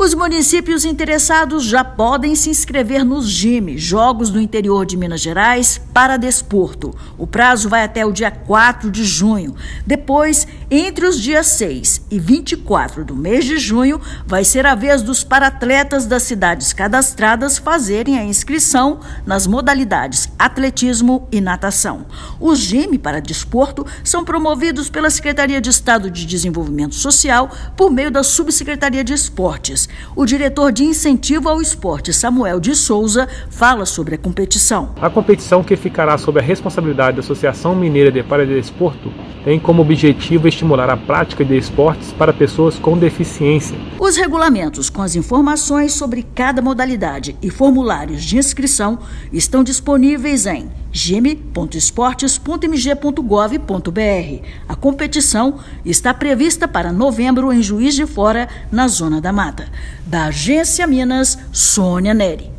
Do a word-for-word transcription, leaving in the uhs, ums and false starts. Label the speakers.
Speaker 1: Os municípios interessados já podem se inscrever nos G I M, Jogos do Interior de Minas Gerais, para desporto. O prazo vai até o dia quatro de junho. Depois, entre os dias seis e vinte e quatro do mês de junho, vai ser a vez dos paratletas das cidades cadastradas fazerem a inscrição nas modalidades atletismo e natação. Os G I M para desporto são promovidos pela Secretaria de Estado de Desenvolvimento Social por meio da Subsecretaria de Esportes. O diretor de Incentivo ao Esporte, Samuel de Souza, fala sobre a competição.
Speaker 2: A competição, que ficará sob a responsabilidade da Associação Mineira de Paradesporto, tem como objetivo estimular a prática de esportes para pessoas com deficiência.
Speaker 1: Os regulamentos com as informações sobre cada modalidade e formulários de inscrição estão disponíveis em g m ponto esportes ponto m g ponto gov ponto b r. A competição está prevista para novembro em Juiz de Fora, na Zona da Mata. Da Agência Minas, Sônia Neri.